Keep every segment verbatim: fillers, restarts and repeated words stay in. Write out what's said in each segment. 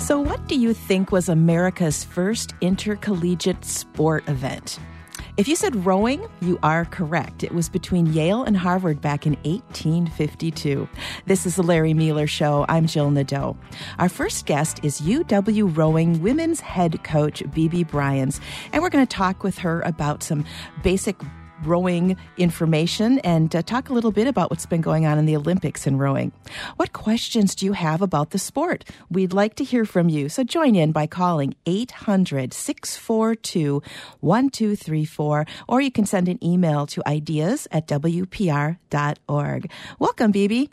So what do you think was America's first intercollegiate sport event? If you said rowing, you are correct. It was between Yale and Harvard back in eighteen fifty-two. This is the Larry Mueller Show. I'm Jill Nadeau. Our first guest is U W Rowing women's head coach, Bebe Bryans, and we're going to talk with her about some basic rowing information and uh, talk a little bit about what's been going on in the Olympics in rowing. What questions do you have about the sport? We'd like to hear from you, so join in by calling eight hundred, six four two, one two three four, or you can send an email to ideas at w p r dot org. Welcome, Bebe.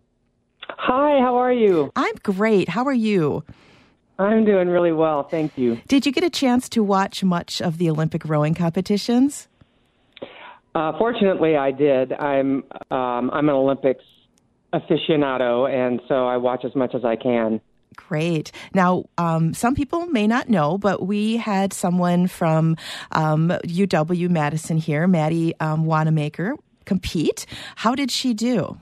Hi, how are you? I'm great. How are you? I'm doing really well, thank you. Did you get a chance to watch much of the Olympic rowing competitions? Uh, fortunately, I did. I'm um, I'm an Olympics aficionado, and so I watch as much as I can. Great. Now, um, some people may not know, but we had someone from um, U W Madison here, Maddie um, Wanamaker, compete. How did she do?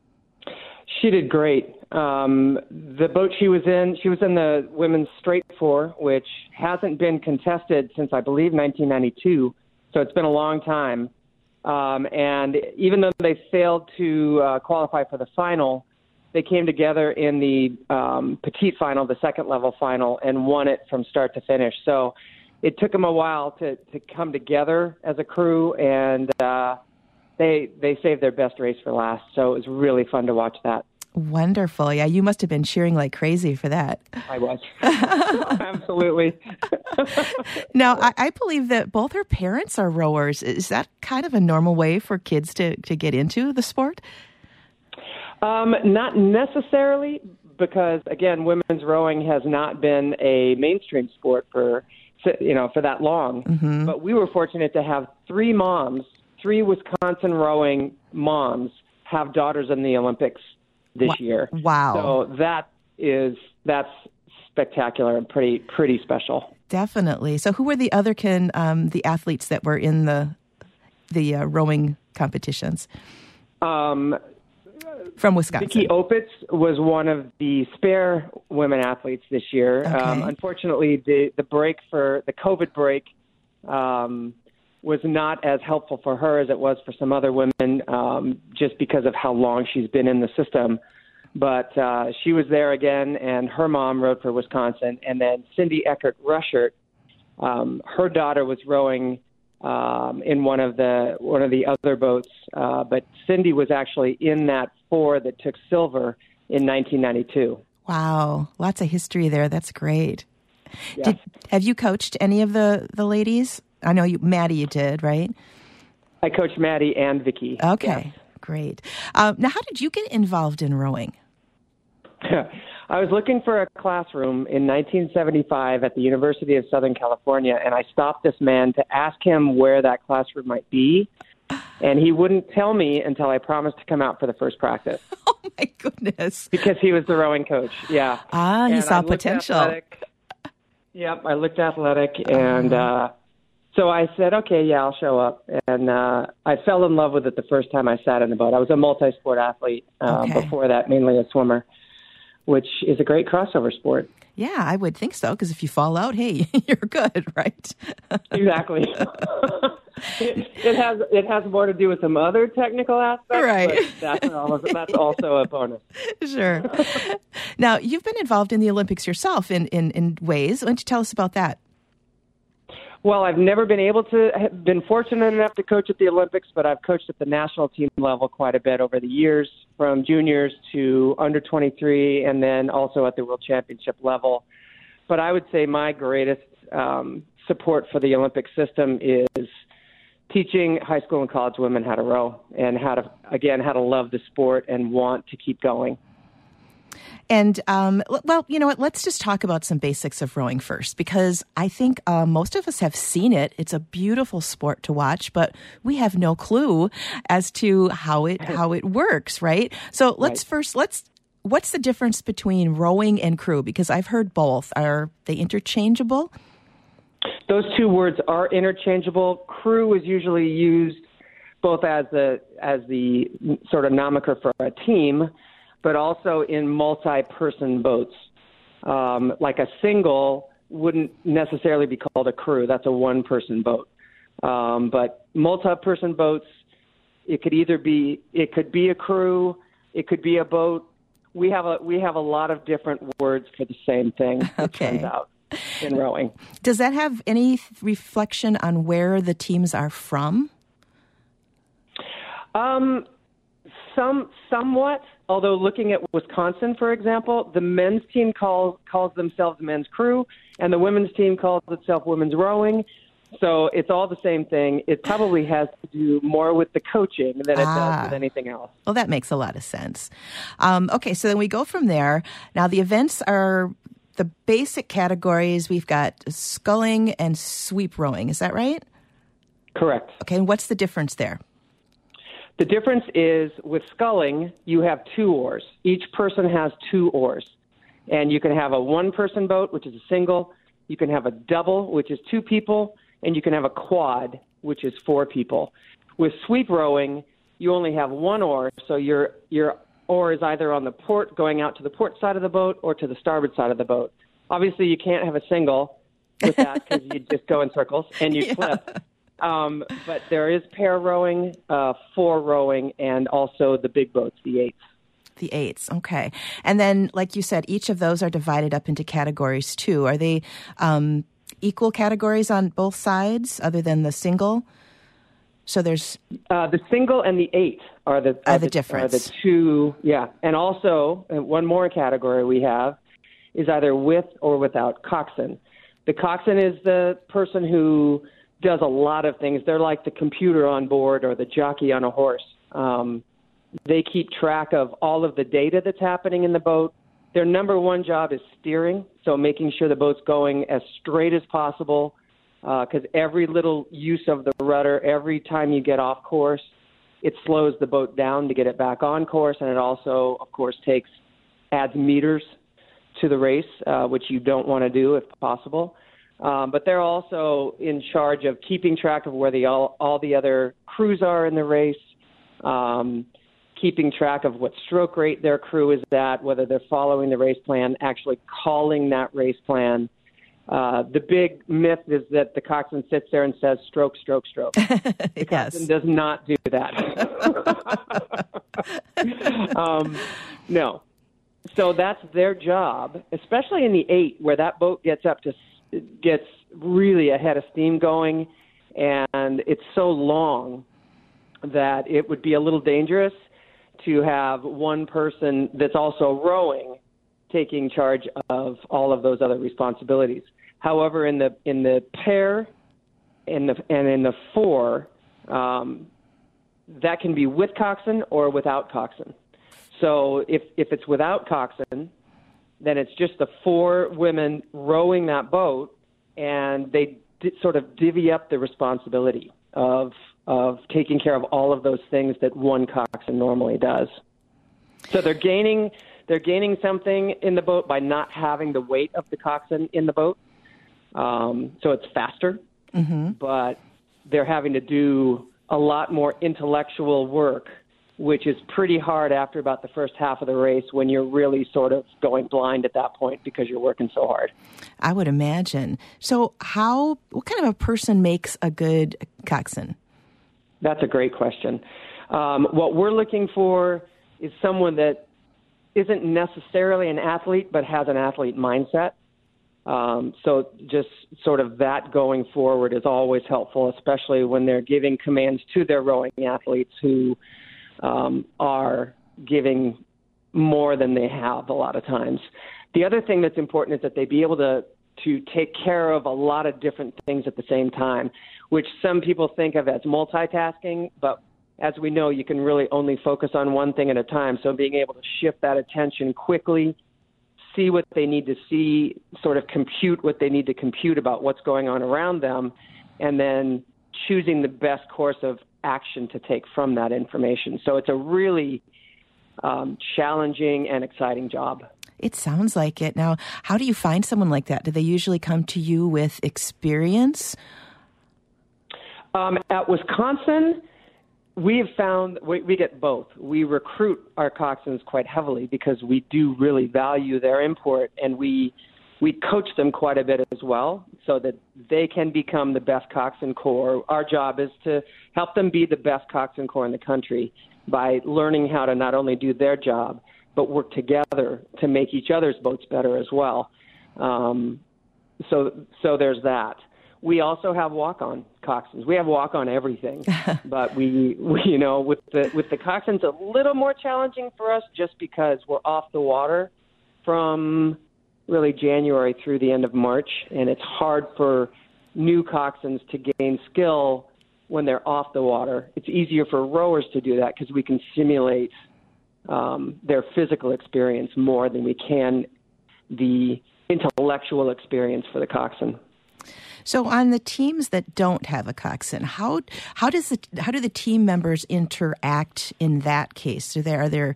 She did great. Um, the boat she was in, she was in the women's straight four, which hasn't been contested since, I believe, nineteen ninety-two, so it's been a long time. Um, and even though they failed to uh, qualify for the final, they came together in the um, petite final, the second level final, and won it from start to finish. So it took them a while to, to come together as a crew, and uh, they they saved their best race for last. So it was really fun to watch that. Wonderful. Yeah, you must have been cheering like crazy for that. I was. Absolutely. Now, I, I believe that both her parents are rowers. Is that kind of a normal way for kids to, to get into the sport? Um, not necessarily, because, again, women's rowing has not been a mainstream sport for, you know, for that long. Mm-hmm. But we were fortunate to have three moms, three Wisconsin rowing moms, have daughters in the Olympics this year. Wow. So that is, that's spectacular and pretty, pretty special. Definitely. So who were the other can, um, the athletes that were in the, the uh, rowing competitions? Um, From Wisconsin. Vicki Opitz was one of the spare women athletes this year. Okay. Um, unfortunately, the, the break for the COVID break, um, was not as helpful for her as it was for some other women, um, just because of how long she's been in the system. But uh, she was there again, and her mom rowed for Wisconsin. And then Cindy Eckert-Rushert, um, her daughter was rowing um, in one of the one of the other boats. Uh, but Cindy was actually in that four that took silver in nineteen ninety-two. Wow, lots of history there. That's great. Yes. Did, have you coached any of the, the ladies? I know you, Maddie, you did, right? I coached Maddie and Vicki. Okay, yes. Great. Um, now, how did you get involved in rowing? I was looking for a classroom in nineteen seventy-five at the University of Southern California, and I stopped this man to ask him where that classroom might be, and he wouldn't tell me until I promised to come out for the first practice. Oh, my goodness. Because he was the rowing coach, yeah. Ah, he and saw I potential. Athletic. Yep, I looked athletic, and uh, so I said, okay, yeah, I'll show up. And uh, I fell in love with it the first time I sat in the boat. I was a multi-sport athlete uh, okay. before that, mainly a swimmer, which is a great crossover sport. Yeah, I would think so, because if you fall out, hey, you're good, right? Exactly. it, it has it has more to do with some other technical aspects, right? But that's, also, that's also a bonus. Sure. Now, you've been involved in the Olympics yourself in, in, in ways. Why don't you tell us about that? Well, I've never been able to, have been fortunate enough to coach at the Olympics, but I've coached at the national team level quite a bit over the years, from juniors to under twenty-three, and then also at the World Championship level. But I would say my greatest um, support for the Olympic system is teaching high school and college women how to row and how to, again, how to love the sport and want to keep going. And, um, well, you know what, let's just talk about some basics of rowing first, because I think uh, most of us have seen it. It's a beautiful sport to watch, but we have no clue as to how it how it works, right? So let's right. first, let's, what's the difference between rowing and crew? Because I've heard both. Are they interchangeable? Those two words are interchangeable. Crew is usually used both as the as the sort of nomiker for a team, but also in multi-person boats. Um, like a single wouldn't necessarily be called a crew. That's a one-person boat. Um, but multi-person boats, it could either be it could be a crew, it could be a boat. We have a we have a lot of different words for the same thing. It Okay. turns out in rowing. Does that have any reflection on where the teams are from? Um, some somewhat. Although looking at Wisconsin, for example, the men's team calls calls themselves men's crew, and the women's team calls itself women's rowing. So it's all the same thing. It probably has to do more with the coaching than it Ah. does with anything else. Well, that makes a lot of sense. Um, okay, so then we go from there. Now, the events are the basic categories. We've got sculling and sweep rowing. Is that right? Correct. Okay, and what's the difference there? The difference is with sculling, you have two oars. Each person has two oars. And you can have a one-person boat, which is a single. You can have a double, which is two people. And you can have a quad, which is four people. With sweep rowing, you only have one oar, so your your oar is either on the port, going out to the port side of the boat, or to the starboard side of the boat. Obviously, you can't have a single with that because you just go in circles and you Yeah. flip. Um, but there is pair rowing, uh, four rowing, and also the big boats, the eights. The eights, okay. And then, like you said, each of those are divided up into categories too. Are they um, equal categories on both sides other than the single? So there's... Uh, the single and the eight are the, Are are the the difference. Are the two, yeah. And also, uh, one more category we have is either with or without coxswain. The coxswain is the person who does a lot of things. They're like the computer on board or the jockey on a horse. Um, they keep track of all of the data that's happening in the boat. Their number one job is steering, so making sure the boat's going as straight as possible, because uh, every little use of the rudder, every time you get off course, it slows the boat down to get it back on course, and it also, of course, takes adds meters to the race, uh, which you don't want to do if possible. Um, but they're also in charge of keeping track of where the all, all the other crews are in the race, um, keeping track of what stroke rate their crew is at, whether they're following the race plan, actually calling that race plan. Uh, the big myth is that the coxswain sits there and says, stroke, stroke, stroke. The yes. coxswain does not do that. um, no. So that's their job, especially in the eight, where that boat gets up to gets really ahead of steam going, and it's so long that it would be a little dangerous to have one person that's also rowing taking charge of all of those other responsibilities. However, in the in the pair in the and in the four, um, that can be with coxswain or without coxswain. So if if it's without coxswain, then it's just the four women rowing that boat, and they d- sort of divvy up the responsibility of of taking care of all of those things that one coxswain normally does. So they're gaining they're gaining something in the boat by not having the weight of the coxswain in the boat. Um, so it's faster, Mm-hmm. but they're having to do a lot more intellectual work, which is pretty hard after about the first half of the race when you're really sort of going blind at that point because you're working so hard. I would imagine. So how, what kind of a person makes a good coxswain? That's a great question. Um, what we're looking for is someone that isn't necessarily an athlete but has an athlete mindset. Um, so just sort of that going forward is always helpful, especially when they're giving commands to their rowing athletes who um, are giving more than they have a lot of times. The other thing that's important is that they be able to, to take care of a lot of different things at the same time, which some people think of as multitasking, but as we know, you can really only focus on one thing at a time. So being able to shift that attention quickly, see what they need to see, sort of compute what they need to compute about what's going on around them, and then choosing the best course of action to take from that information. So it's a really um, challenging and exciting job. It sounds like it. Now, how do you find someone like that? Do they usually come to you with experience? Um, at Wisconsin, we've found we, we get both. We recruit our coxswains quite heavily because we do really value their import, and we we coach them quite a bit as well so that they can become the best coxswain corps. Our job is to help them be the best coxswain corps in the country by learning how to not only do their job, but work together to make each other's boats better as well. Um, so, so there's that. We also have walk-on coxswains. We have walk-on everything, but we, we, you know, with the with the coxswains, a little more challenging for us just because we're off the water from really January through the end of March, and it's hard for new coxswains to gain skill when they're off the water. It's easier for rowers to do that because we can simulate um, their physical experience more than we can the intellectual experience for the coxswain. So on the teams that don't have a coxswain, how how does the how do the team members interact in that case? Are there are there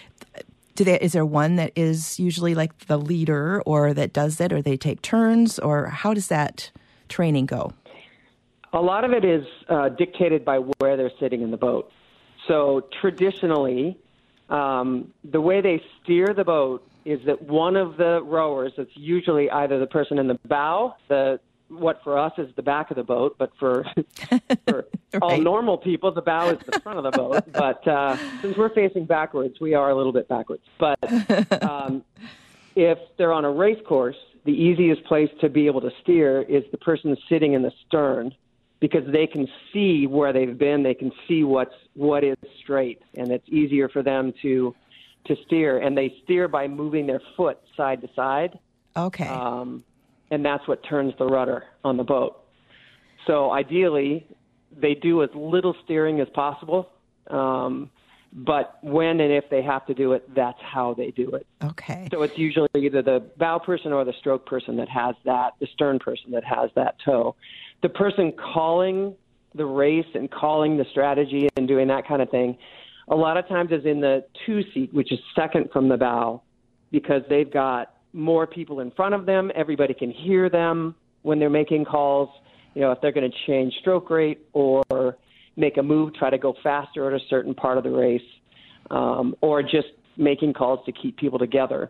do they is there one that is usually like the leader or that does it, or they take turns, or how does that training go? A lot of it is uh, dictated by where they're sitting in the boat. So traditionally, um, the way they steer the boat is that one of the rowers, it's usually either the person in the bow, the what for us is the back of the boat, but for, for right. all normal people, the bow is the front of the boat. But uh, since we're facing backwards, we are a little bit backwards. But um, if they're on a race course, the easiest place to be able to steer is the person sitting in the stern, because they can see where they've been, they can see what's what is straight, and it's easier for them to to steer. And they steer by moving their foot side to side. Okay. Um, and that's what turns the rudder on the boat. So ideally, they do as little steering as possible, um, but when and if they have to do it, that's how they do it. Okay. So it's usually either the bow person or the stroke person that has that, the stern person that has that tow. The person calling the race and calling the strategy and doing that kind of thing, a lot of times is in the two seat, which is second from the bow, because they've got more people in front of them. Everybody can hear them when they're making calls. You know, if they're going to change stroke rate or make a move, try to go faster at a certain part of the race, um, or just making calls to keep people together.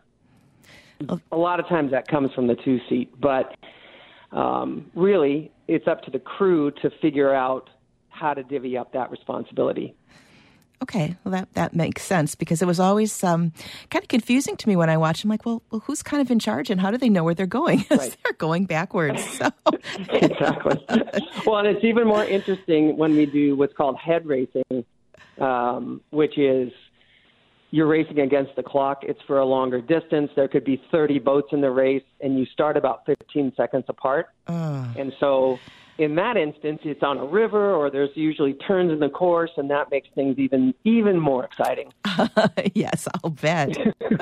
A lot of times that comes from the two seat, but um, really it's up to the crew to figure out how to divvy up that responsibility. Okay, well, that, that makes sense, because it was always um, kind of confusing to me when I watched. I'm like, well, well, who's kind of in charge, and how do they know where they're going? Right. They're going backwards. So. Exactly. Well, and it's even more interesting when we do what's called head racing, um, which is you're racing against the clock. It's for a longer distance. There could be thirty boats in the race, and you start about fifteen seconds apart. Uh. And so in that instance, it's on a river, or there's usually turns in the course, and that makes things even even more exciting. Uh, yes, I'll bet.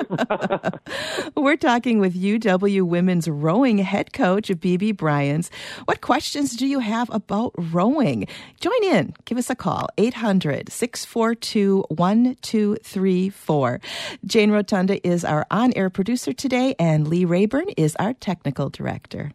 We're talking with U W Women's Rowing head coach, Bebe Bryans. What questions do you have about rowing? Join in. Give us a call, eight hundred, six four two, one two three four. Jane Rotunda is our on-air producer today, and Lee Rayburn is our technical director.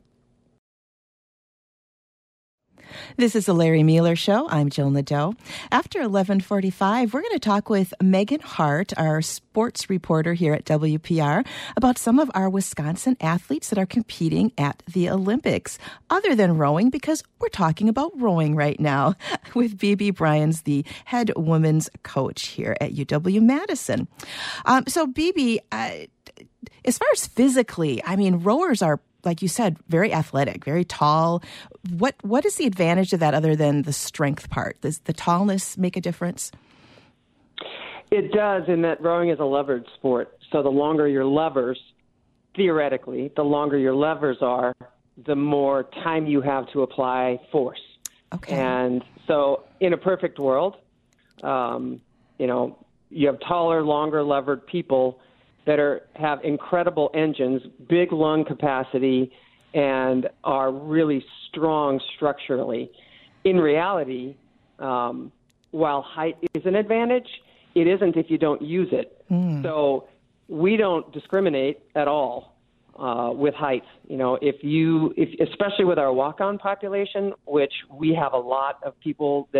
This is the Larry Mueller Show. I'm Jill Nadeau. After eleven forty-five, we're going to talk with Megan Hart, our sports reporter here at W P R, about some of our Wisconsin athletes that are competing at the Olympics, other than rowing, because we're talking about rowing right now with Bebe Bryans, the head women's coach here at U W Madison. Um, so, Bebe, uh, as far as physically, I mean, rowers are, like you said, very athletic, very tall. What what is the advantage of that other than the strength part? Does the tallness make a difference? It does, in that rowing is a levered sport. So the longer your levers, theoretically, the longer your levers are, the more time you have to apply force. Okay. And so in a perfect world, um, you know, you have taller, longer levered people that are have incredible engines, big lung capacity, and are really strong structurally. In reality, um, while height is an advantage, it isn't if you don't use it. Mm. So we don't discriminate at all uh, with height. You know, if you, if, especially with our walk-on population, which we have a lot of people that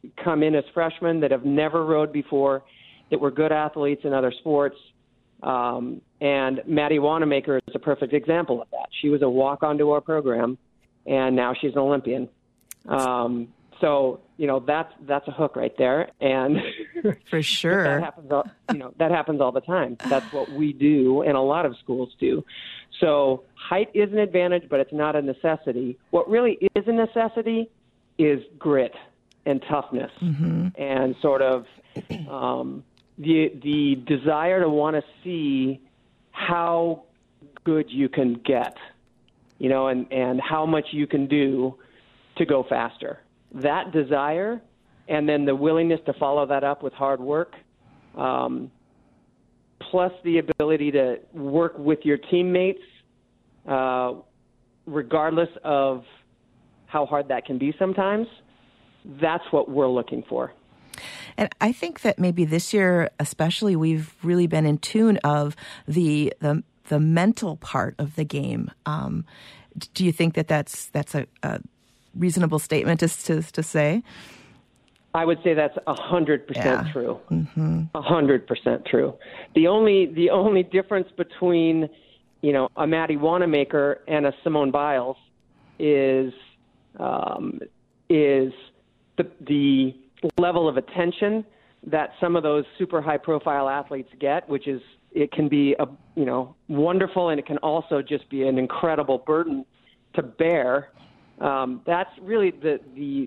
come in as freshmen that have never rowed before, that were good athletes in other sports. Um, and Maddie Wanamaker is a perfect example of that. She was a walk-on to our program, and now she's an Olympian. Um, so, you know, that's that's a hook right there. And for sure, that happens all, you know, that happens all the time. That's what we do, and a lot of schools do. So height is an advantage, but it's not a necessity. What really is a necessity is grit and toughness, mm-hmm. and sort of um, the the desire to want to see how good you can get, you know, and, and how much you can do to go faster. That desire, and then the willingness to follow that up with hard work, um, plus the ability to work with your teammates, uh, regardless of how hard that can be sometimes, that's what we're looking for. And I think that maybe this year, especially, we've really been in tune of the the, the mental part of the game. Um, do you think that that's that's a, a reasonable statement to, to to say? I would say that's a hundred percent true. A Mm-hmm. hundred percent true. The only the only difference between, you know, a Maddie Wanamaker and a Simone Biles is um, is the the level of attention that some of those super high profile athletes get, which is, it can be a, you know, wonderful, and it can also just be an incredible burden to bear. Um, that's really the, the,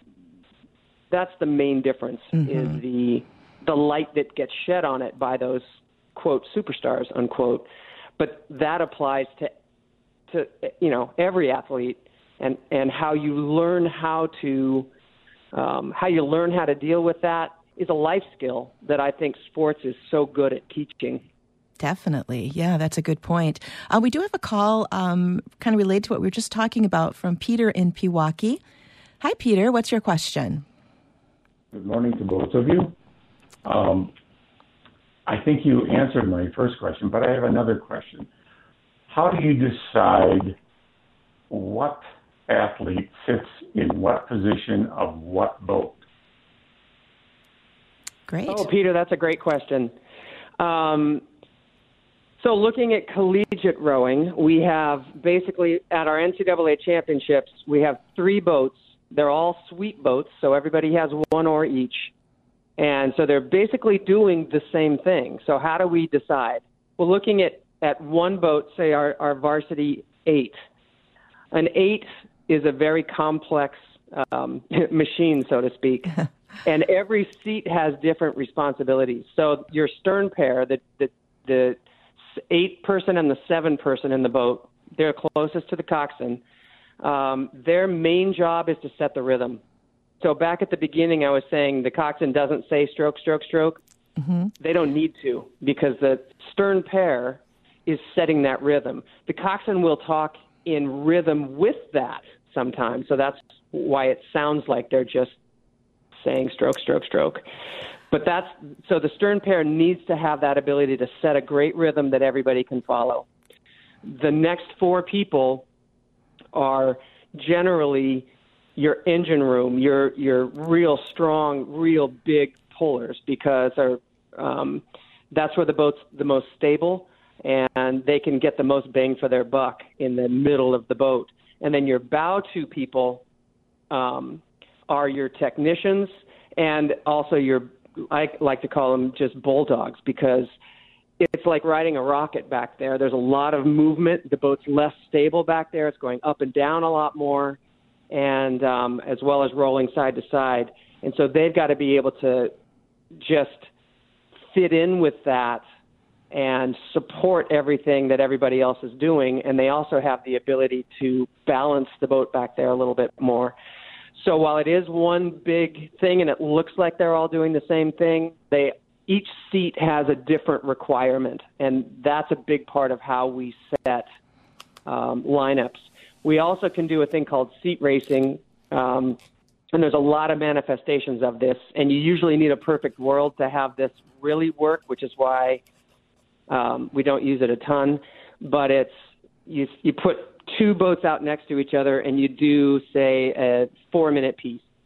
that's the main difference, mm-hmm. is the, the light that gets shed on it by those, quote, superstars, unquote. But that applies to, to, you know, every athlete, and, and how you learn how to, Um, how you learn how to deal with that is a life skill that I think sports is so good at teaching. Definitely. Yeah, that's a good point. Uh, we do have a call um, kind of related to what we were just talking about from Peter in Pewaukee. Hi, Peter. What's your question? Good morning to both of you. Um, I think you answered my first question, but I have another question. How do you decide what athlete sits in what position of what boat? Great. Oh, Peter, that's a great question. Um, so looking at collegiate rowing, we have basically at our N C double A championships, we have three boats. They're all sweep boats, so everybody has one oar each. And so they're basically doing the same thing. So how do we decide? Well, looking at, at one boat, say our, our varsity eight. An eight is a very complex um, machine, so to speak, and every seat has different responsibilities. So your stern pair, the, the the eight person and the seven person in the boat, they're closest to the coxswain. Um, their main job is to set the rhythm. So back at the beginning, I was saying the coxswain doesn't say stroke, stroke, stroke. Mm-hmm. They don't need to, because the stern pair is setting that rhythm. The coxswain will talk in rhythm with that sometimes. So that's why it sounds like they're just saying stroke, stroke, stroke. But that's, so the stern pair needs to have that ability to set a great rhythm that everybody can follow. The next four people are generally your engine room, your, your real strong, real big pullers, because they're, um, that's where the boat's the most stable, and they can get the most bang for their buck in the middle of the boat. And then your bow two people um, are your technicians, and also your, I like to call them just bulldogs, because it's like riding a rocket back there. There's a lot of movement. The boat's less stable back there. It's going up and down a lot more, and um, as well as rolling side to side. And so they've got to be able to just fit in with that and support everything that everybody else is doing. And they also have the ability to balance the boat back there a little bit more. So while it is one big thing and it looks like they're all doing the same thing, they each seat has a different requirement. And that's a big part of how we set um, lineups. We also can do a thing called seat racing, um, and there's a lot of manifestations of this. And you usually need a perfect world to have this really work, which is why Um, we don't use it a ton, but it's you, you put two boats out next to each other and you do, say, a four-minute piece.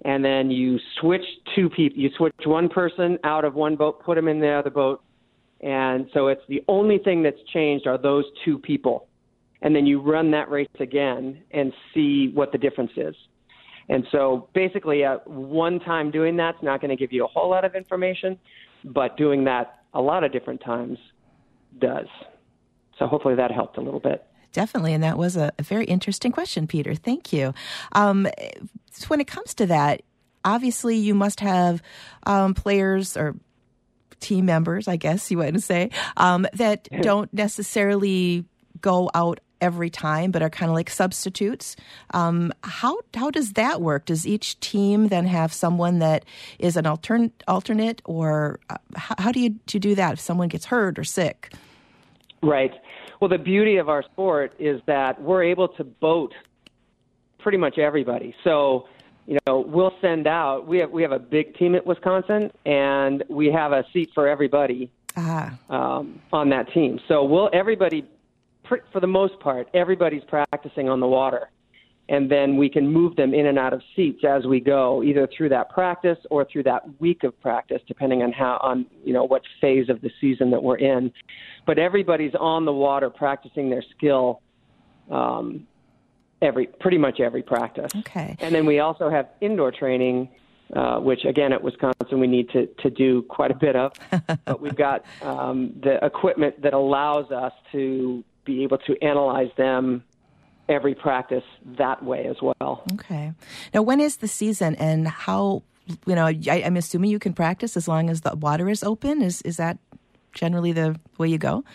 and then you switch two people. You switch one person out of one boat, put them in the other boat, and so it's the only thing that's changed are those two people. And then you run that race again and see what the difference is. And so basically, uh, one time doing that's not going to give you a whole lot of information, but doing that a lot of different times does. So hopefully that helped a little bit. Definitely, and that was a, a very interesting question, Peter. Thank you. Um, so when it comes to that, obviously you must have um, players or team members, I guess you would say, um, that don't necessarily go out every time, but are kind of like substitutes. Um, how how does that work? Does each team then have someone that is an altern- alternate, or uh, how, how do you, do you do that if someone gets hurt or sick? Right. Well, the beauty of our sport is that we're able to boat pretty much everybody. So, you know, we'll send out, we have we have a big team at Wisconsin, and we have a seat for everybody ah. um, on that team. So we'll everybody, for the most part, everybody's practicing on the water. And then we can move them in and out of seats as we go, either through that practice or through that week of practice, depending on how, on you know, what phase of the season that we're in. But everybody's on the water practicing their skill um, every pretty much every practice. Okay. And then we also have indoor training, uh, which, again, at Wisconsin we need to, to do quite a bit of. But we've got um, the equipment that allows us to be able to analyze them every practice that way as well. Okay. Now, when is the season, and how, you know, I, I'm assuming you can practice as long as the water is open. Is is that generally the way you go?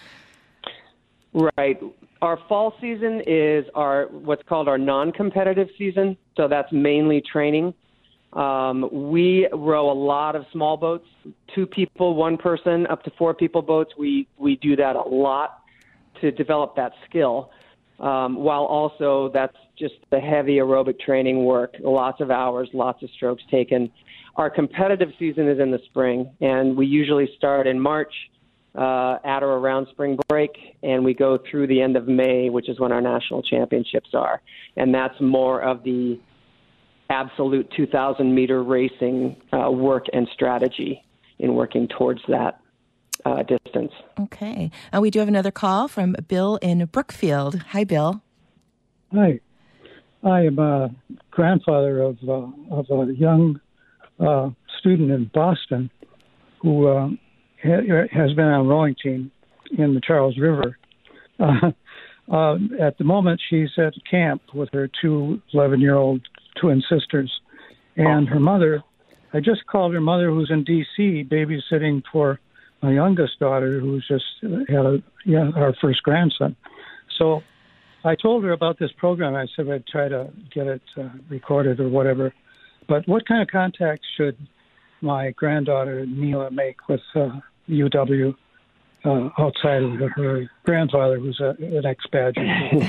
Right. Our fall season is our what's called our non-competitive season, so that's mainly training. Um, we row a lot of small boats, two people, one person, up to four people boats. We, we do that a lot to develop that skill. Um, while also that's just the heavy aerobic training work, lots of hours, lots of strokes taken. Our competitive season is in the spring, and we usually start in March uh, at or around spring break, and we go through the end of May, which is when our national championships are. And that's more of the absolute two thousand meter racing uh, work and strategy in working towards that Uh, distance. Okay. And we do have another call from Bill in Brookfield. Hi, Bill. Hi. I am a grandfather of uh, of a young uh, student in Boston who uh, ha- has been on a rowing team in the Charles River. Uh, uh, at the moment, she's at camp with her two eleven-year-old twin sisters. And her mother, I just called her mother, who's in D C, babysitting for my youngest daughter, who's just had a, yeah, our first grandson. So I told her about this program. I said I'd try to get it uh, recorded or whatever. But what kind of contact should my granddaughter, Neela, make with uh, U W uh, outside of her grandfather, who's a, an ex-badger?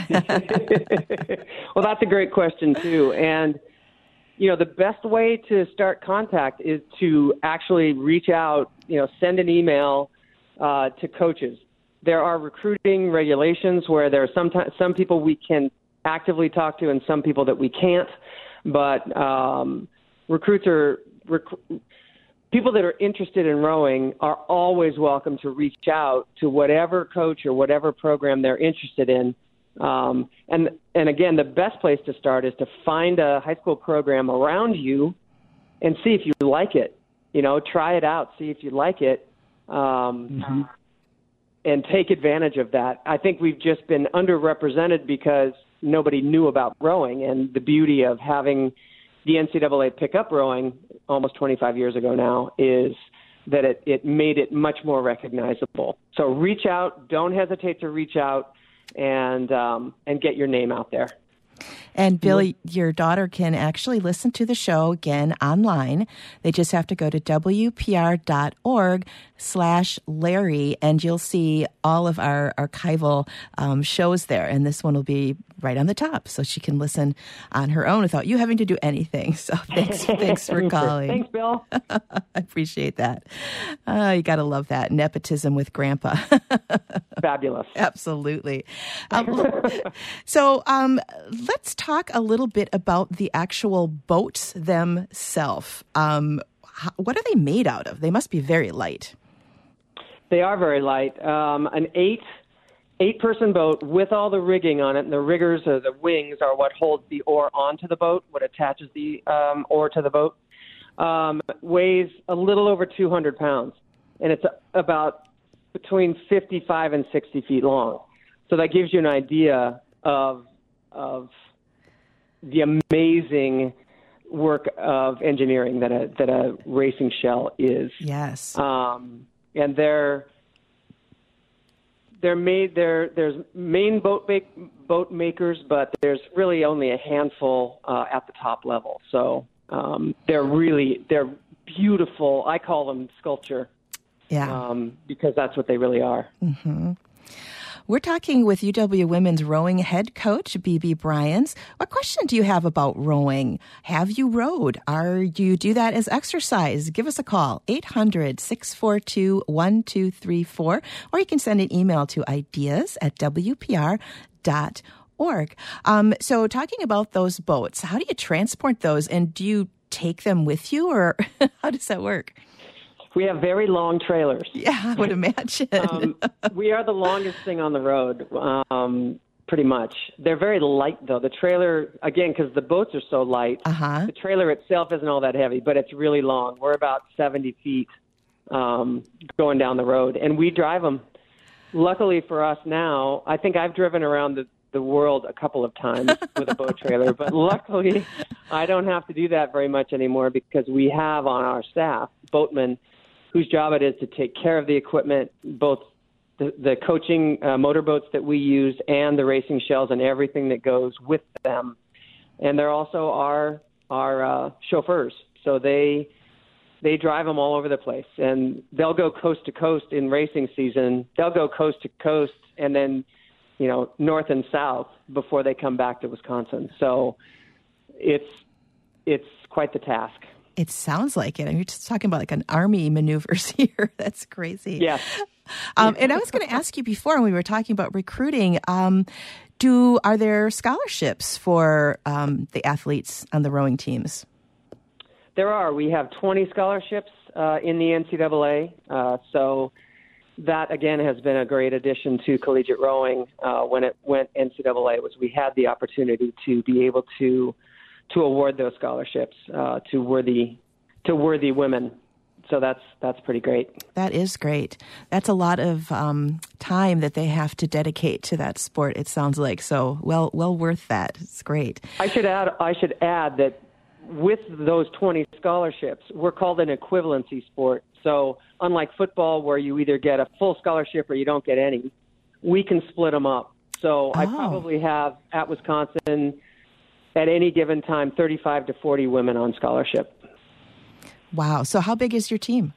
Well, that's a great question, too. And you know, the best way to start contact is to actually reach out, you know, send an email uh, to coaches. There are recruiting regulations where there are sometimes some people we can actively talk to and some people that we can't. But um, recruits are rec- people that are interested in rowing are always welcome to reach out to whatever coach or whatever program they're interested in. Um, and, and again, the best place to start is to find a high school program around you and see if you like it. You know, try it out, see if you like it, um, mm-hmm. and take advantage of that. I think we've just been underrepresented because nobody knew about rowing, and the beauty of having the N C double A pick up rowing almost twenty-five years ago now is that it, it made it much more recognizable. So reach out. Don't hesitate to reach out. And um, and get your name out there. And Bill, your daughter can actually listen to the show again online. They just have to go to W P R dot org slash Larry, and you'll see all of our archival um, shows there. And this one will be right on the top, so she can listen on her own without you having to do anything. So thanks, thanks for calling. Thanks, Bill. I appreciate that. Uh, you got to love that nepotism with Grandpa. fabulous. Absolutely. Um, so um, let's talk a little bit about the actual boats themselves. Um, how, what are they made out of? They must be very light. They are very light. Um, an eight eight-person boat with all the rigging on it, and the riggers or the wings are what holds the oar onto the boat, what attaches the um, oar to the boat, um, weighs a little over two hundred pounds, and it's about between fifty-five and sixty feet long. So that gives you an idea of of the amazing work of engineering that a that a racing shell is. Yes. Um, and they're they're made there. There's main boat make, boat makers, but there's really only a handful uh, at the top level. So um, they're really they're beautiful. I call them sculpture. Yeah. Um, because that's what they really are. Mm-hmm. We're talking with U W Women's Rowing head coach, B B Bryans. What question do you have about rowing? Have you rowed? Are you do that as exercise? Give us a call, eight hundred, six four two, one two three four, or you can send an email to ideas at w p r dot org. Um, so talking about those boats, how do you transport those, and do you take them with you, or how does that work? We have very long trailers. Yeah, I would imagine. um, we are the longest thing on the road, um, pretty much. They're very light, though. The trailer, again, because the boats are so light, uh-huh. the trailer itself isn't all that heavy, but it's really long. We're about seventy feet um, going down the road, and we drive them. Luckily for us now, I think I've driven around the, the world a couple of times with a boat trailer, but luckily I don't have to do that very much anymore because we have on our staff boatmen whose job it is to take care of the equipment, both the, the coaching uh, motorboats that we use and the racing shells and everything that goes with them. And they're also our our uh, chauffeurs, so they they drive them all over the place. And they'll go coast to coast in racing season. They'll go coast to coast and then, you know, north and south before they come back to Wisconsin. So it's it's quite the task. It sounds like it. I mean, you're just talking about like an army maneuvers here. That's crazy. Yes. Um, and I was going to ask you before when we were talking about recruiting, um, do are there scholarships for um, the athletes on the rowing teams? There are. We have twenty scholarships uh, in the N C double A. Uh, so that, again, has been a great addition to collegiate rowing uh, when it went N C double A, was we had the opportunity to be able to to award those scholarships uh, to worthy to worthy women. So that's that's pretty great. That is great. That's a lot of um, time that they have to dedicate to that sport, it sounds like. So well well worth that. It's great. I should add I should add that with those twenty scholarships, we're called an equivalency sport. So unlike football where you either get a full scholarship or you don't get any, we can split them up. So oh. I probably have at Wisconsin at any given time, thirty-five to forty women on scholarship. Wow. So how big is your team?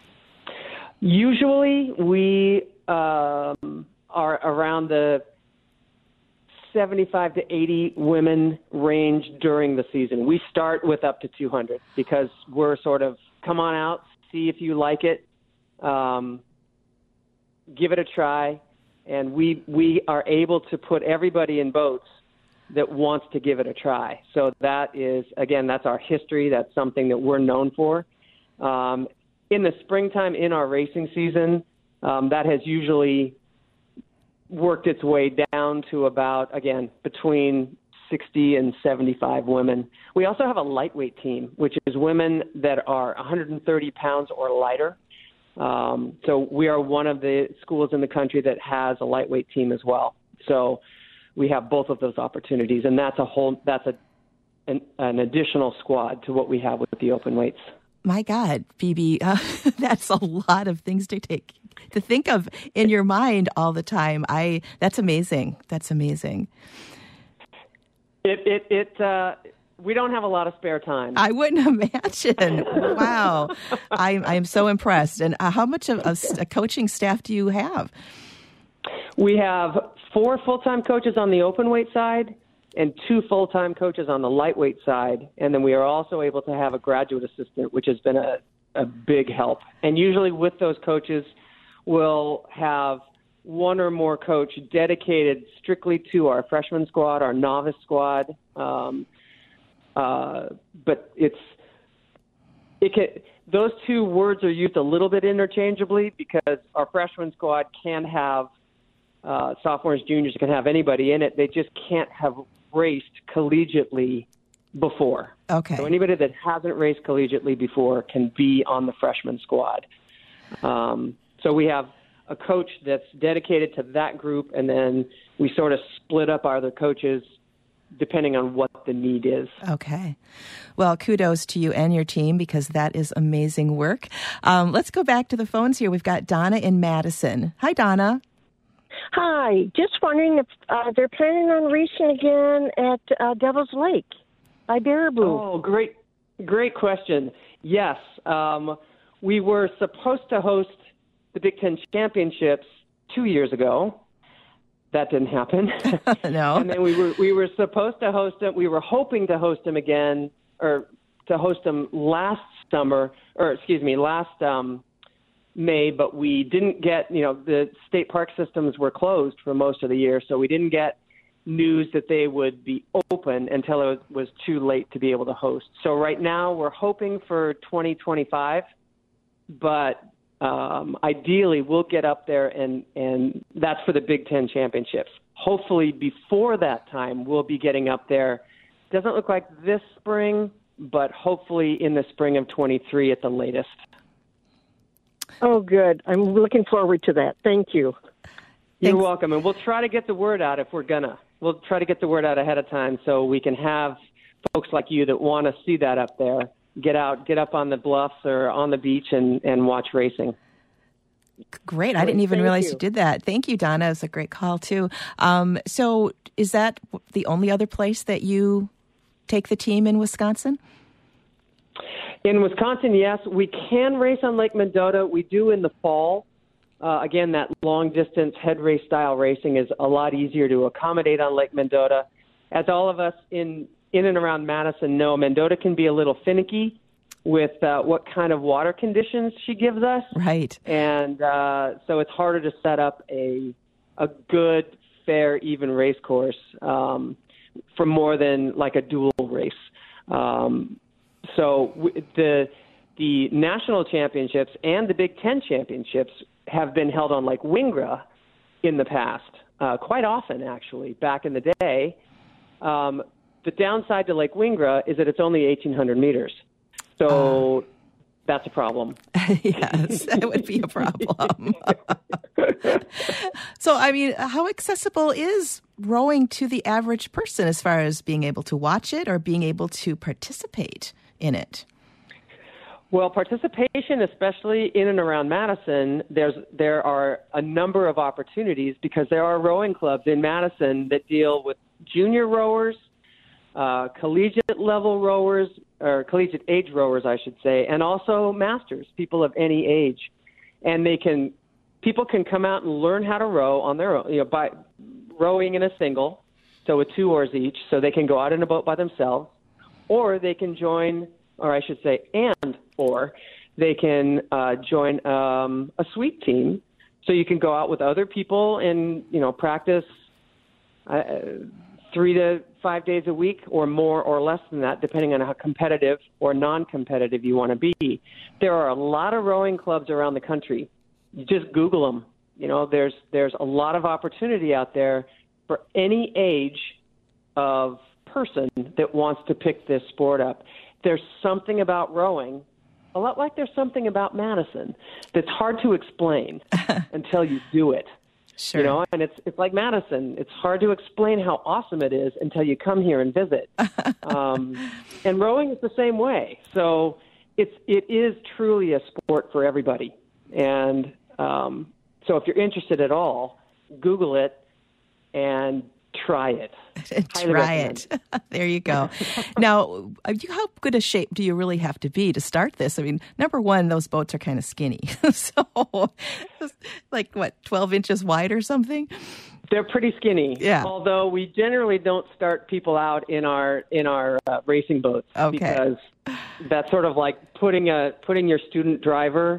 Usually we um, are around the seventy-five to eighty women range during the season. We start with up to two hundred because we're sort of, come on out, see if you like it, um, give it a try. And we, we are able to put everybody in boats that wants to give it a try. So that is, again, that's our history. That's something that we're known for. Um, in the springtime, in our racing season, um, that has usually worked its way down to about, again, between sixty and seventy-five women. We also have a lightweight team, which is women that are one hundred thirty pounds or lighter. Um, so we are one of the schools in the country that has a lightweight team as well. So we have both of those opportunities, and that's a whole that's a an, an additional squad to what we have with the open weights. My God, B B, uh, that's a lot of things to take to think of in your mind all the time. I that's amazing. That's amazing. It it it. Uh, we don't have a lot of spare time. I wouldn't imagine. Wow, I'm I'm so impressed. And uh, how much of a, a coaching staff do you have? We have four full-time coaches on the open weight side and two full-time coaches on the lightweight side. And then we are also able to have a graduate assistant, which has been a, a big help. And usually with those coaches, we'll have one or more coach dedicated strictly to our freshman squad, our novice squad. Um, uh, but it's it can, those two words are used a little bit interchangeably because our freshman squad can have uh, sophomores, juniors, can have anybody in it. They just can't have raced collegiately before. Okay. So anybody that hasn't raced collegiately before can be on the freshman squad. Um, so we have a coach that's dedicated to that group, and then we sort of split up our other coaches depending on what the need is. Okay. Well, kudos to you and your team because that is amazing work. Um, let's go back to the phones here. We've got Donna in Madison. Hi, Donna. Hi. Just wondering if uh, they're planning on racing again at uh, Devil's Lake by Baraboo. Oh, great, great question. Yes. Um, we were supposed to host the Big Ten Championships two years ago. That didn't happen. No. And then we were we were supposed to host them. We were hoping to host them again, or to host them last summer, or excuse me, last um, May. But we didn't get. You know, the state park systems were closed for most of the year, so we didn't get news that they would be open until it was too late to be able to host. So right now we're hoping for twenty twenty-five, but Um, ideally, we'll get up there, and, and that's for the Big Ten Championships. Hopefully, before that time, we'll be getting up there. Doesn't look like this spring, but hopefully in the spring of twenty-three at the latest. Oh, good. I'm looking forward to that. Thank you. You're Thanks. welcome, and we'll try to get the word out if we're gonna. We'll try to get the word out ahead of time so we can have folks like you that want to see that up there get out, get up on the bluffs or on the beach and, and watch racing. Great. I didn't even Thank realize you. you did that. Thank you, Donna. It was a great call, too. Um, so is that the only other place that you take the team in Wisconsin? In Wisconsin, yes. We can race on Lake Mendota. We do in the fall. Uh, again, that long-distance head race style racing is a lot easier to accommodate on Lake Mendota. As all of us in in and around Madison know, Mendota can be a little finicky with uh, what kind of water conditions she gives us. Right. And uh, so it's harder to set up a a good, fair, even race course um, for more than like a dual race. Um, so w- the the national championships and the Big Ten championships have been held on Lake Wingra in the past, uh, quite often actually, back in the day. Um, The downside to Lake Wingra is that it's only eighteen hundred meters. So uh, that's a problem. Yes, that would be a problem. So, I mean, how accessible is rowing to the average person as far as being able to watch it or being able to participate in it? Well, participation, especially in and around Madison, there's there are a number of opportunities because there are rowing clubs in Madison that deal with junior rowers, Uh, collegiate level rowers, or collegiate age rowers, I should say, and also masters, people of any age. And they can, people can come out and learn how to row on their own, you know, by rowing in a single, so with two oars each, so they can go out in a boat by themselves, or they can join, or I should say, and, or they can uh, join um, a sweep team, so you can go out with other people and, you know, practice uh, three to five days a week or more or less than that, depending on how competitive or non-competitive you want to be. There are a lot of rowing clubs around the country. You just Google them. You know, there's there's a lot of opportunity out there for any age of person that wants to pick this sport up. There's something about rowing, a lot like there's something about Madison, that's hard to explain until you do it. Sure. You know, and it's it's like Madison. It's hard to explain how awesome it is until you come here and visit. um, and rowing is the same way. So it's it is truly a sport for everybody. And um, so if you're interested at all, Google it and try it. Highly Try recommend. it. There you go. Now, you, how good a shape do you really have to be to start this? I mean, number one, those boats are kind of skinny. So, like, what, twelve inches wide or something? They're pretty skinny. Yeah. Although we generally don't start people out in our in our uh, racing boats Okay. because that's sort of like putting a putting your student driver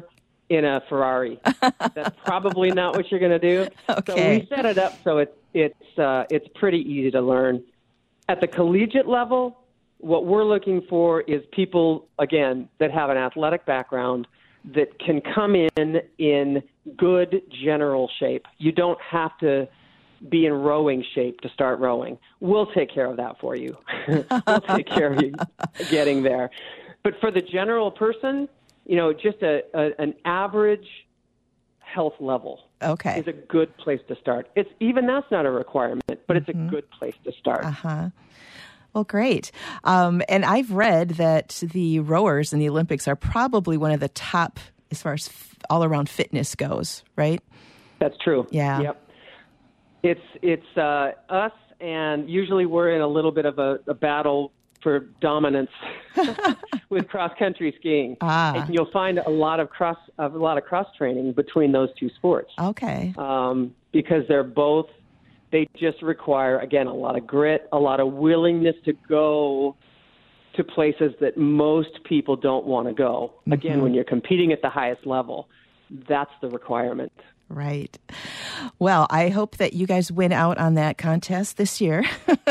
in a Ferrari. That's probably not what you're going to do. Okay. So we set it up so it's it's uh, it's pretty easy to learn. At the collegiate level, what we're looking for is people, again, that have an athletic background that can come in in good general shape. You don't have to be in rowing shape to start rowing. We'll take care of that for you. We'll take care of you getting there. But for the general person, you know, just a, a an average health level Okay. is a good place to start. It's even that's not a requirement, but it's mm-hmm. a good place to start. Uh-huh. Well, great. Um, and I've read that the rowers in the Olympics are probably one of the top as far as f- all-around fitness goes, right? That's true. Yeah. Yep. It's it's uh, us, and usually we're in a little bit of a, a battle for dominance with cross-country skiing. Ah. And you'll find a lot of cross a lot of cross training between those two sports. Okay. Um, because they're both, they just require, again, a lot of grit, a lot of willingness to go to places that most people don't want to go. Mm-hmm. Again, when you're competing at the highest level, that's the requirement. Right. Well, I hope that you guys win out on that contest this year.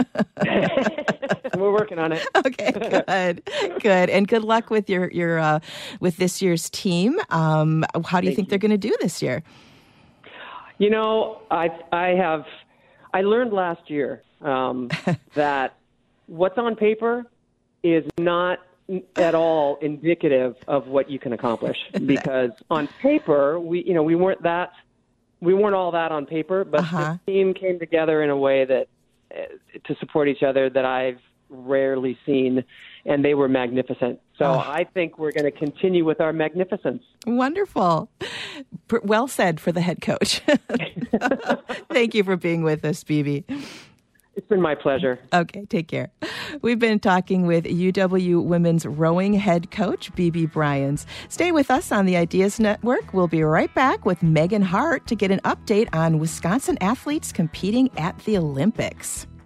We're working on it. Okay, good, good, and good luck with your your uh, with this year's team. Um, how do you Thank think you. they're going to do this year? You know, I I have I learned last year um, that what's on paper is not at all indicative of what you can accomplish. Because on paper, we you know we weren't that we weren't all that on paper, but uh-huh. the team came together in a way that uh, to support each other that I've rarely seen, and they were magnificent. So oh. I think we're going to continue with our magnificence. Wonderful. Well said for the head coach. Thank you for being with us, Bibi. It's been my pleasure. Okay, take care. We've been talking with U W Women's Rowing head coach, Bibi Bryans. Stay with us on the Ideas Network. We'll be right back with Megan Hart to get an update on Wisconsin athletes competing at the Olympics.